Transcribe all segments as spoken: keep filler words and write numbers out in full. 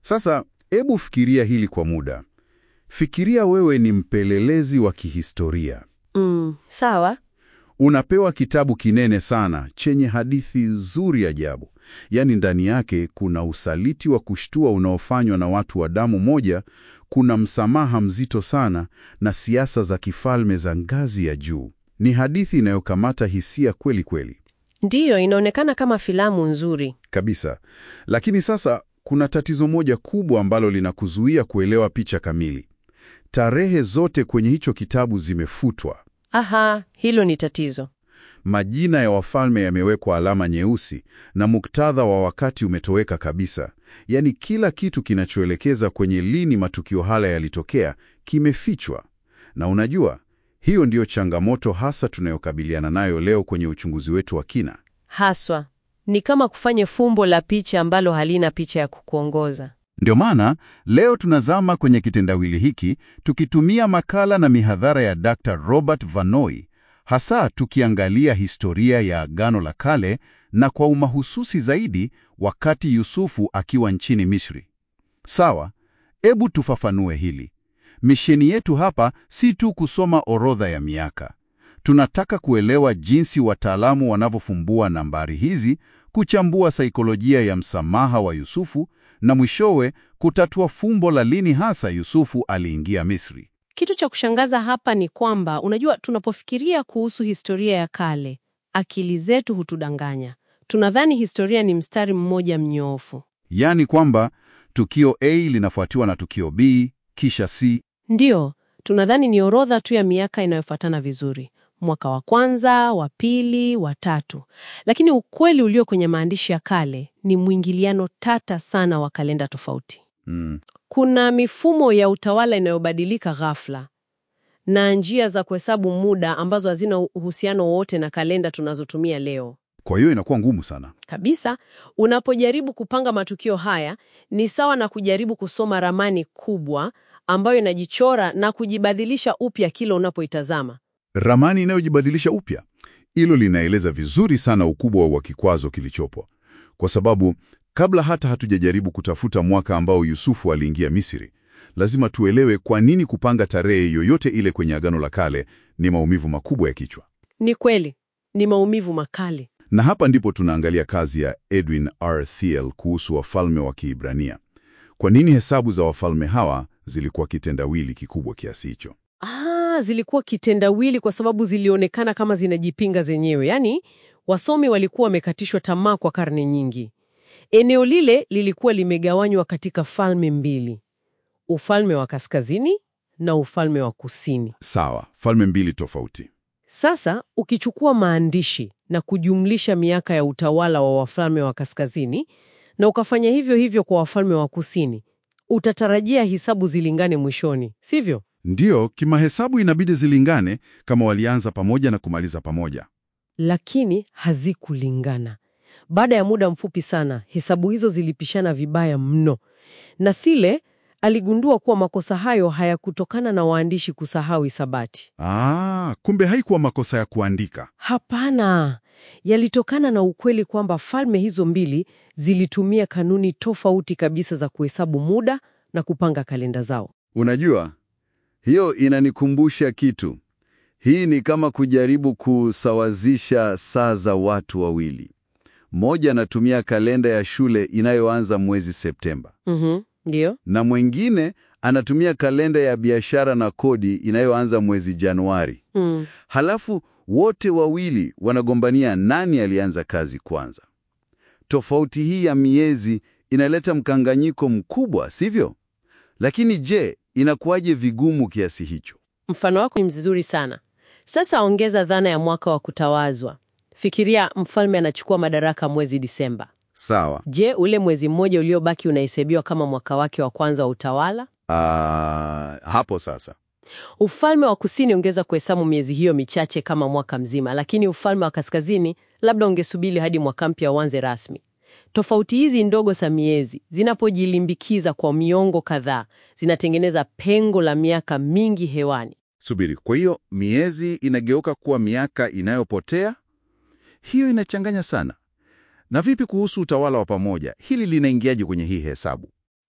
Sasa, hebu fikiria hili kwa muda. Fikiria wewe ni mpelelezi wa kihistoria. Mm, sawa. Unapewa kitabu kinene sana, chenye hadithi nzuri ajabu. Yaani ndani yake kuna usaliti wa kushtua unaofanywa na watu wa damu moja, kuna msamaha mzito sana na siasa za kifalme za ngazi ya juu. Ni hadithi inayokamata hisia kweli kweli. Ndiyo, inaonekana kama filamu nzuri. Kabisa. Lakini sasa kuna tatizo moja kubwa ambalo linakuzuia kuelewa picha kamili. Tarehe zote kwenye hicho kitabu zimefutwa. Aha, hilo ni tatizo. Majina ya wafalme yamewekwa alama nyeusi na muktadha wa wakati umetoweka kabisa. Yaani kila kitu kinachoelekeza kwenye lini matukio haya yalitokea kimefichwa. Na unajua, hiyo ndiyo changamoto hasa tunayokabiliana nayo leo kwenye uchunguzi wetu wa kina. Haswa, ni kama kufanya fumbo la picha ambalo halina picha ya kukuongoza. Ndio maana leo tunazama kwenye kitendawili hiki tukitumia makala na mihadhara ya Daktari Robert Vanoi, hasa tukiangalia historia ya Agano la Kale na kwa umahususi zaidi wakati Yusufu akiwa nchini Misri. Sawa, hebu tufafanue hili. Misheni yetu hapa si tu kusoma orodha ya miaka. Tunataka kuelewa jinsi wataalamu wanavyofumbua nambari hizi, kuchambua saikolojia ya msamaha wa Yusufu na mwishowe kutatua fumbo la lini hasa Yusufu aliingia Misri. Kitu cha kushangaza hapa ni kwamba, unajua, tunapofikiria kuhusu historia ya kale, akili zetu hutudanganya. Tunadhani historia ni mstari mmoja mnyoofu. Yaani kwamba tukio A linafuatiwa na tukio B, kisha C. Ndiyo, tunadhani ni orodha tu ya miaka inayofuatana vizuri. Mwaka wa kwanza, wa pili, wa tatu. Lakini ukweli ulio kwenye maandishi ya kale ni mwingiliano tata sana wa kalenda tofauti. Mm. Kuna mifumo ya utawala inayobadilika ghafla na njia za kuhesabu muda ambazo hazina uhusiano wote na kalenda tunazotumia leo. Kwa hiyo inakuwa ngumu sana. Kabisa, unapojaribu kupanga matukio haya ni sawa na kujaribu kusoma ramani kubwa ambayo inajichora na kujibadilisha upya kila unapoitazama. Ramani inayojibadilisha upya. Hilo linaeleza vizuri sana ukubwa wa kikwazo kilichopo. Kwa sababu kabla hata hatujajaribu kutafuta mwaka ambao Yusufu aliingia Misri, lazima tuelewe kwa nini kupanga tarehe yoyote ile kwenye Agano la Kale ni maumivu makubwa ya kichwa. Ni kweli, ni maumivu makali. Na hapa ndipo tunaangalia kazi ya Edwin R. Thiel kuhusu wafalme wa Kiebrania. Kwa nini hesabu za wafalme hawa zilikuwa kitendawili kikubwa kiasi hicho? Ah, zilikuwa kitendawili kwa sababu zilionekana kama zinajipinga zenyewe. Yaani, wasomi walikuwa wamekatishwa tamaa kwa karne nyingi. Eneo lile lilikuwa limegawanywa katika falme mbili. Ufalme wa kaskazini na ufalme wa kusini. Sawa, falme mbili tofauti. Sasa, ukichukua maandishi na kujumlisha miaka ya utawala wa wafalme wa kaskazini na ukafanya hivyo hivyo kwa wafalme wa kusini, utatarajia hisabu zilingane mwishoni, sivyo? Ndiyo, kimahesabu inabidi zilingane kama walianza pamoja na kumaliza pamoja. Lakini hazikulingana. Baada ya muda mfupi sana, hesabu hizo zilipishana vibaya mno. Na Thiele aligundua kuwa makosa hayo hayakutokana na waandishi kusahau hisabati. Ah, kumbe haikuwa makosa ya kuandika. Hapana, yalitokana na ukweli kwamba falme hizo mbili zilitumia kanuni tofauti kabisa za kuhesabu muda na kupanga kalenda zao. Unajua, hiyo inanikumbusha kitu. Hii ni kama kujaribu kusawazisha saa za watu wawili. Mmoja anatumia kalenda ya shule inayoanza mwezi Septemba. Mhm, ndio. Na mwingine anatumia kalenda ya biashara na kodi inayoanza mwezi Januari. Mm. Halafu wote wawili wanagombania nani alianza kazi kwanza. Tofauti hii ya miezi inaleta mkanganyiko mkubwa, sivyo? Lakini je, inakuwaje vigumu kiasi hicho? Mfano wako ni mzuri sana. Sasa ongeza dhana ya mwaka wa kutawazwa. Fikiria mfalme anachukua madaraka mwezi Disemba. Sawa. Je, ule mwezi mmoja uliobaki unahesabiwa kama mwaka wake wa kwanza wa utawala? Ah, hapo sasa. Ufalme wa kusini ungeweza kuhesabu miezi hiyo michache kama mwaka mzima, lakini ufalme wa kaskazini labda ungesubiri hadi mwaka mpya uanze rasmi. Tofauti hizi ndogo za miezi zinapojilimbikiza kwa miongo kadhaa, zinatengeneza pengo la miaka mingi hewani. Subiri, kwa hiyo miezi inageuka kuwa miaka inayopotea? Hiyo inachanganya sana. Na vipi kuhusu utawala wa pamoja? Hili linaingiaje kwenye hii hesabu?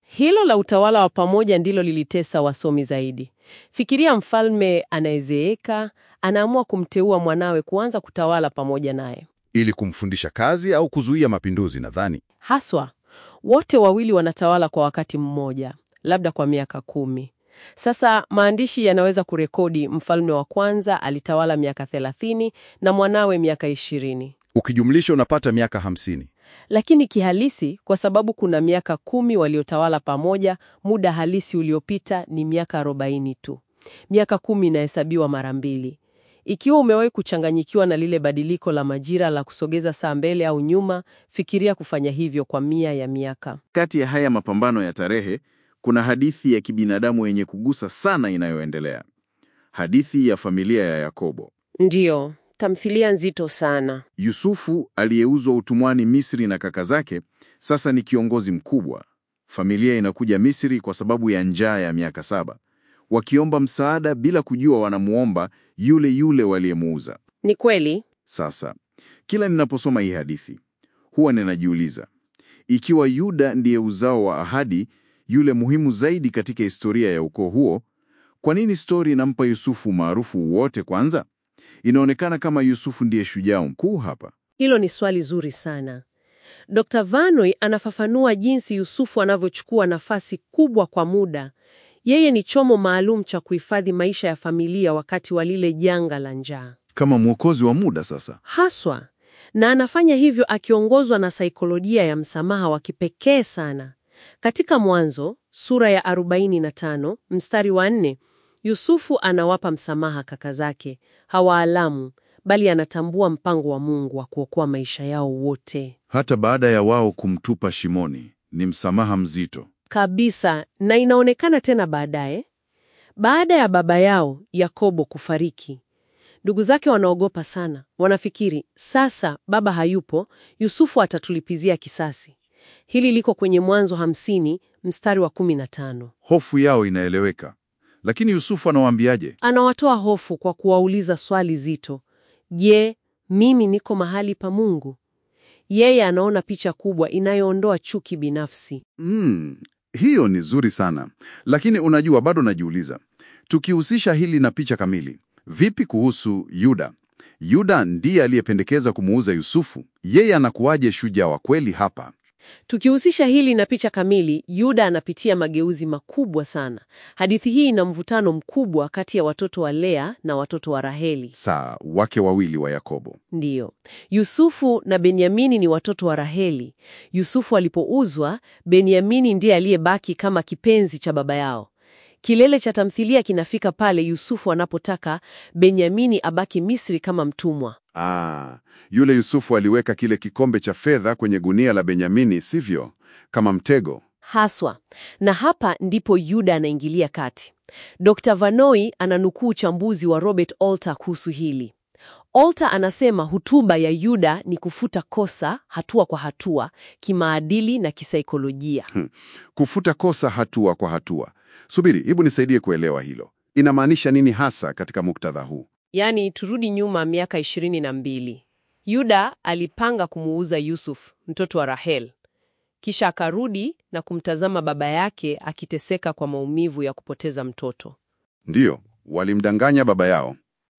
Hilo la utawala wa pamoja ndilo lilitesa wasomi zaidi. Fikiria mfalme anayezeeka, anaamua kumteua mwanawe kuanza kutawala pamoja naye. Ili kumfundisha kazi au kuzuia mapinduzi nadhani. Haswa, wote wawili wanatawala kwa wakati mmoja, labda kwa miaka kumi. Sasa maandishi yanaweza kurekodi mfalme wa kwanza alitawala miaka thelathini na mwanawe miaka ishirini. Ukijumlisha unapata miaka hamsini. Lakini kihalisi, kwa sababu kuna miaka kumi waliotawala pamoja, muda halisi uliopita ni miaka arobaini tu. Miaka kumi inahesabiwa mara mbili. Ikiwa umewahi kuchanganyikiwa na lile badiliko la majira la kusogeza saa mbele au nyuma, fikiria kufanya hivyo kwa mia ya miaka. Kati ya haya mapambano ya tarehe, kuna hadithi ya kibinadamu yenye kugusa sana inayoendelea. Hadithi ya familia ya Yakobo. Ndiyo, tamthilia nzito sana. Yusufu aliyeuzwa utumwani Misri na kaka zake, sasa ni kiongozi mkubwa. Familia inakuja Misri kwa sababu ya njaa ya miaka saba, wakiomba msaada bila kujua wanamuomba yule yule waliyemuuza. Ni kweli? Sasa, kila ninaposoma hii hadithi, huwa ninajiuliza, ikiwa Yuda ndiye uzao wa ahadi, yule muhimu zaidi katika historia ya ukoo huo, kwa nini stori inampa Yusufu maarufu wote kwanza? Inaonekana kama Yusufu ndiye shujaa mkuu hapa. Hilo ni swali zuri sana. Dokta Vanoi anafafanua jinsi Yusufu anavyochukua nafasi kubwa kwa muda. Yeye ni chomo maalum cha kuhifadhi maisha ya familia wakati wa lile janga la njaa. Kama mwokozi wa muda sasa. Haswa, na anafanya hivyo akiongozwa na saikolojia ya msamaha wa kipekee sana. Katika Mwanzo, sura ya arobaini na tano, mstari wa nne, Yusufu anawapa msamaha kaka zake, hawaalamu, bali anatambua mpango wa Mungu wa kuokoa maisha yao wote. Hata baada ya wao kumtupa shimoni, ni msamaha mzito. Kabisa, na inaonekana tena baadaye. Baada ya baba yao, Yakobo, kufariki, ndugu zake wanaogopa sana. Wanafikiri, sasa baba hayupo, Yusufu atatulipizia kisasi. Hili liko kwenye Mwanzo hamsini, mstari wa kumi na tano. Hofu yao inaeleweka. Lakini Yusufu anawaambiaje? Anawatoa hofu kwa kuwauliza swali zito. Je, mimi niko mahali pa Mungu? Yeye anaona picha kubwa inayoondoa chuki binafsi. Mm, hiyo ni zuri sana. Lakini unajua, bado najiuliza, tukihusisha hili na picha kamili, vipi kuhusu Yuda? Yuda ndiye aliyependekeza kumuuza Yusufu. Yeye anakuwaje shujaa wa kweli hapa? Tukihusisha hili na picha kamili, Yuda anapitia mageuzi makubwa sana. Hadithi hii ina mvutano mkubwa kati ya watoto wa Lea na watoto wa Raheli. Saa wake wawili wa Yakobo. Ndiyo. Yusufu na Benyamini ni watoto wa Raheli. Yusufu alipouzwa, Benyamini ndiye aliyebaki kama kipenzi cha baba yao. Kilele cha tamthilia kinafika pale Yusufu anapotaka Benyamini abaki Misri kama mtumwa. Ah, yule Yusufu aliweka kile kikombe cha fedha kwenye gunia la Benyamini, sivyo? Kama mtego. Haswa. Na hapa ndipo Yuda anaingilia kati. Dokta Vanoi ananukuu uchambuzi wa Robert Alter kuhusu hili. Alter anasema hotuba ya Yuda ni kufuta kosa hatua kwa hatua, kimaadili na kisaikolojia. Hmm. Kufuta kosa hatua kwa hatua. Subiri, hebu nisaidie kuelewa hilo. Inamaanisha nini hasa katika muktadha huu? Yaani, turudi nyuma miaka ishirini na mbili. Yuda alipanga kumuuza Yusuf, mtoto wa Rahel. Kisha akarudi na kumtazama baba yake akiteseka kwa maumivu ya kupoteza mtoto. Ndiyo, walimdanganya baba yao.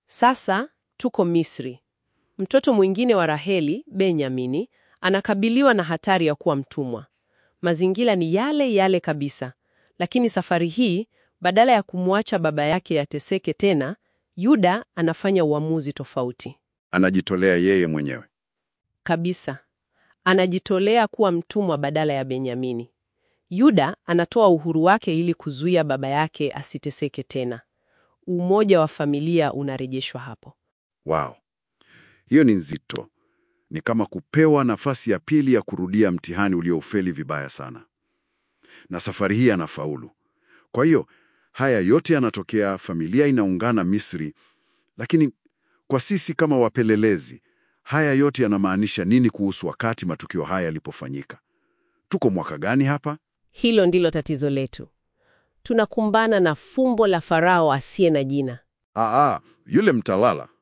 Sasa tuko Misri. Mtoto mwingine wa Raheli, Benyamini, anakabiliwa na hatari ya kuwa mtumwa. Mazingira ni yale yale kabisa. Lakini safari hii, badala ya kumwacha baba yake yateseke tena, Yuda anafanya uamuzi tofauti. Anajitolea yeye mwenyewe. Kabisa. Anajitolea kuwa mtumwa badala ya Benyamini. Yuda anatoa uhuru wake ili kuzuia baba yake asiteseke tena. Umoja wa familia unarejeshwa hapo. Wow. Hiyo ni nzito. Ni kama kupewa nafasi ya pili ya kurudia mtihani ulioufeli vibaya sana. Na safari hii anafaulu. Kwa hiyo, haya yote yanatokea, familia inaungana Misri, lakini kwa sisi kama wapelelezi, haya yote yanamaanisha nini kuhusu wakati matukio haya yalipofanyika? Tuko mwaka gani hapa? Hilo ndilo tatizo letu. Tunakumbana na fumbo la Farao asiye na jina. Aa, yule mtalala.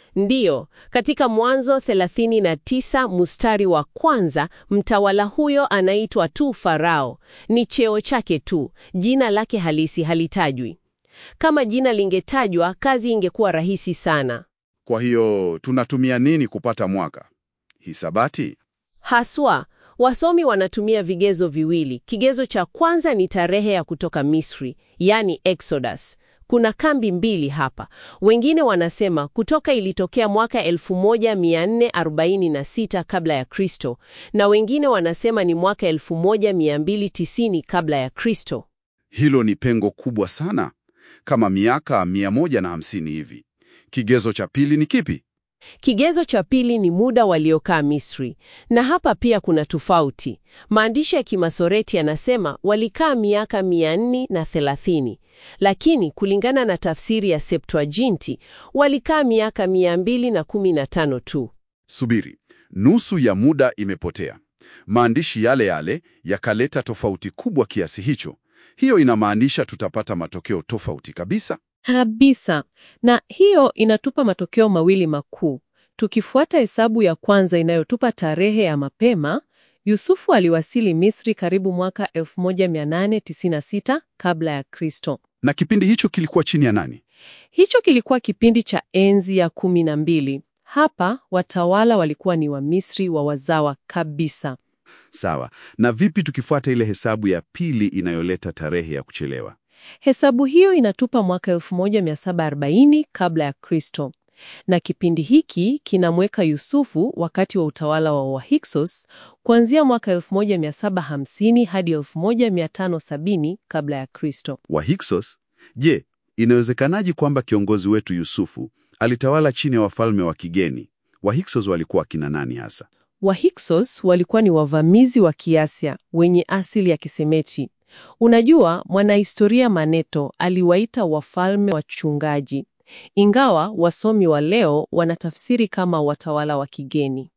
Ndiyo, katika Mwanzo thelathini na tisa mstari wa kwanza, mtawala huyo anaitwa tu Farao. Ni cheo chake tu, jina lake halisi halitajwi. Kama jina lingetajwa, kazi ingekuwa rahisi sana. Kwa hiyo tunatumia nini kupata mwaka? Hisabati? Haswa, wasomi wanatumia vigezo viwili. Kigezo cha kwanza ni tarehe ya kutoka Misri, yani Exodus. Kuna kambi mbili hapa. Wengine wanasema Kutoka ilitokea mwaka elfu moja mia nne arobaini na sita kabla ya Kristo, na wengine wanasema ni mwaka elfu moja mia mbili tisini kabla ya Kristo. Hilo ni pengo kubwa sana, kama miaka mia moja na hamsini hivi. Kigezo cha pili ni kipi? Kigezo cha pili ni muda waliokaa Misri, na hapa pia kuna tofauti. Maandishi ya Kimasoreti yanasema walikaa miaka mia nne na thelathini, lakini kulingana na tafsiri ya Septuaginti walikaa miaka mia mbili na kumi na tano tu. Subiri, nusu ya muda imepotea. Maandishi yale yale yakaleta tofauti kubwa kiasi hicho. Hiyo inamaanisha tutapata matokeo tofauti kabisa. Kabisa. Na hiyo inatupa matokeo mawili makuu. Tukifuata hesabu ya kwanza inayotupa tarehe ya mapema, Yusufu aliwasili Misri karibu mwaka elfu moja mia nane tisini na sita kabla ya Kristo. Na kipindi hicho kilikuwa chini ya nani? Hicho kilikuwa kipindi cha enzi ya kumi na mbili. Hapa watawala walikuwa ni wa Misri wa wazawa kabisa. Sawa. Na vipi tukifuata ile hesabu ya pili inayoleta tarehe ya kuchelewa? Hesabu hiyo inatupa mwaka elfu moja mia saba arobaini kabla ya Kristo. Na kipindi hiki kinamweka Yusufu wakati wa utawala wa Wahyksos kuanzia mwaka elfu moja mia saba hamsini hadi elfu moja mia tano sabini kabla ya Kristo. Wahyksos? Je, inawezekanaje kwamba kiongozi wetu Yusufu alitawala chini ya wafalme wa kigeni? Wahyksos walikuwa kina nani hasa? Wahyksos walikuwa ni wavamizi wa Kiasia wenye asili ya Kisemeti. Unajua, mwanahistoria Maneto aliwaita wafalme wachungaji, ingawa wasomi wa leo wanatafsiri kama watawala wa kigeni.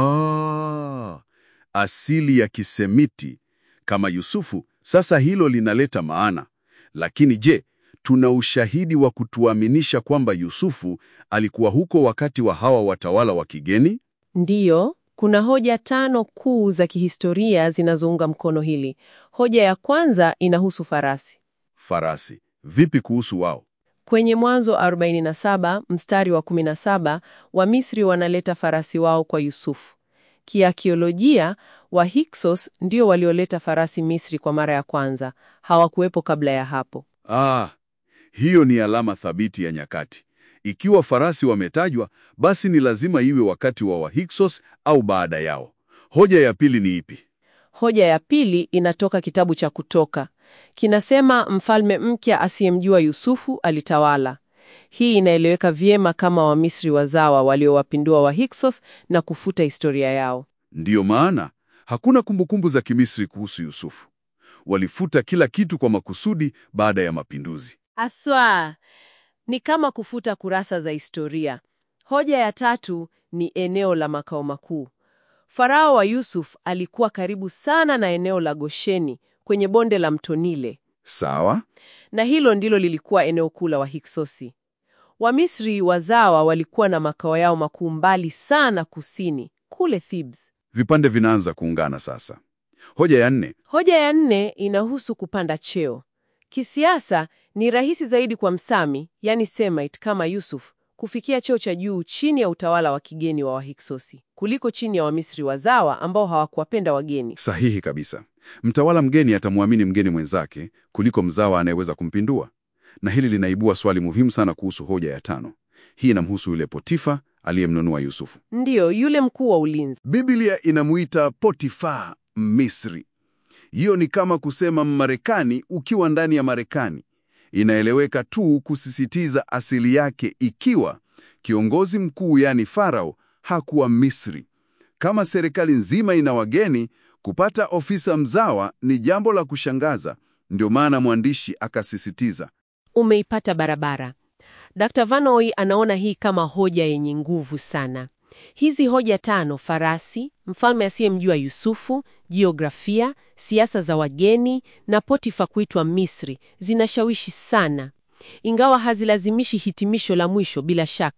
Ah, asili ya Kisemiti kama Yusufu. Sasa hilo linaleta maana. Lakini je, tuna ushahidi wa kutuaminisha kwamba Yusufu alikuwa huko wakati wa hawa watawala wa kigeni? Ndiyo, kuna hoja tano kuu za kihistoria zinazounga mkono hili. Hoja ya kwanza inahusu farasi. Farasi. Vipi kuhusu wao? Kwenye Mwanzo arobaini na saba mstari wa kumi na saba, Wamisri wanaleta farasi wao kwa Yusufu. Kiakiolojia, Wahyksos ndio walioleta farasi Misri kwa mara ya kwanza. Hawakuwepo kabla ya hapo. Ah, hiyo ni alama thabiti ya nyakati. Ikiwa farasi wametajwa, basi ni lazima iwe wakati wa Wahyksos au baada yao. Hoja ya pili ni ipi? Hoja ya pili inatoka kitabu cha Kutoka. Kinasema mfalme mpya asiyemjua Yusufu alitawala. Hii inaeleweka vyema kama Wamisri wazawa waliowapindua Wahyksos na kufuta historia yao. Ndiyo maana hakuna kumbukumbu za Kimisri kuhusu Yusufu. Walifuta kila kitu kwa makusudi baada ya mapinduzi. Aswa, ni kama kufuta kurasa za historia. Hoja ya tatu ni eneo la makao makuu. Farao wa Yusuf alikuwa karibu sana na eneo la Gosheni kwenye bonde la mto Nile. Sawa. Na hilo ndilo lilikuwa eneo kuu la Wahyksosi. Wamisri wazawa walikuwa na makao yao makuu mbali sana kusini, kule Thebes. Vipande vinaanza kuungana sasa. Hoja ya nne. Hoja ya nne inahusu kupanda cheo. Kisiasa ni rahisi zaidi kwa Msami, yani Semite kama Yusuf, kufikia cheo cha juu chini ya utawala wa kigeni wa Wahyksosi kuliko chini ya Wamisri wazawa ambao hawakuwapenda wageni. Sahihi kabisa. Mtawala mgeni atamwamini mgeni mwenzake kuliko mzawa anayeweza kumpindua. Na hili linaibua swali muhimu sana kuhusu hoja ya tano. Hii inamhusu yule Potifa aliyemnunua Yusufu. Ndiyo, yule mkuu wa ulinzi. Biblia inamuita Potifa Misri. Hiyo ni kama kusema Mmarekani ukiwa ndani ya Marekani. Inaeleweka tu kusisitiza asili yake ikiwa kiongozi mkuu yani Farao hakuwa Misri. Kama serikali nzima ina wageni, kupata ofisa mzawa ni jambo la kushangaza. Ndio maana mwandishi akasisitiza. Umeipata barabara. Dokta Vanoi anaona hii kama hoja yenye nguvu sana. Hizi hoja tano, farasi, mfalme asiyemjua Yusufu, jiografia, siasa za wageni na Potifa kuitwa Misri, zinashawishi sana. Ingawa hazilazimishi hitimisho la mwisho, bila shaka,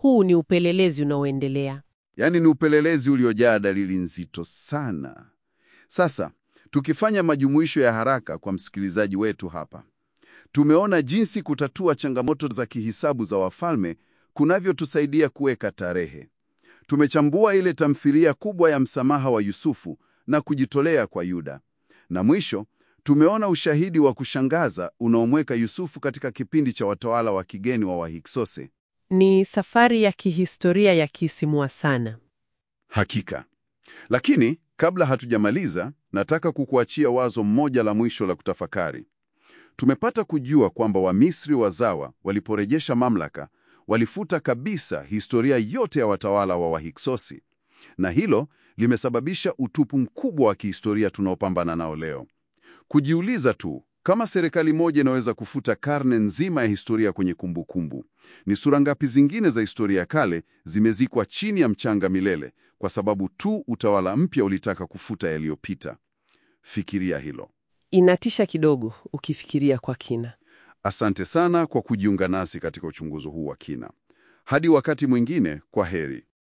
Huu ni upelelezi unaoendelea. Yaani ni upelelezi uliojaa dalili nzito sana. Sasa, tukifanya majumuisho ya haraka kwa msikilizaji wetu hapa, tumeona jinsi kutatua changamoto za kihisabu za wafalme kunavyotusaidia kuweka tarehe. Tumechambua ile tamthilia kubwa ya msamaha wa Yusufu na kujitolea kwa Yuda. Na mwisho, tumeona ushahidi wa kushangaza unaomweka Yusufu katika kipindi cha watawala wa kigeni wa Wahiksose. Ni safari ya kihistoria ya kisimua sana. Hakika. Lakini, kabla hatujamaliza, nataka kukuachia wazo mmoja la mwisho la kutafakari. Tumepata kujua kwamba Wamisri wazawa waliporejesha mamlaka, walifuta kabisa historia yote ya watawala wa Wahiksosi. Na hilo limesababisha utupu mkubwa wa kihistoria tunaopambana nao leo. Kujiuliza tu, kama serikali moja inaweza kufuta karne nzima ya historia kwenye kumbukumbu kumbu, ni sura ngapi zingine za historia ya kale zimezikwa chini ya mchanga milele kwa sababu tu utawala mpya ulitaka kufuta yaliyopita? Fikiria hilo. Inatisha kidogo ukifikiria kwa kina. Asante sana kwa kujiunga nasi katika uchunguzi huu wa kina. Hadi wakati mwingine, kwa heri.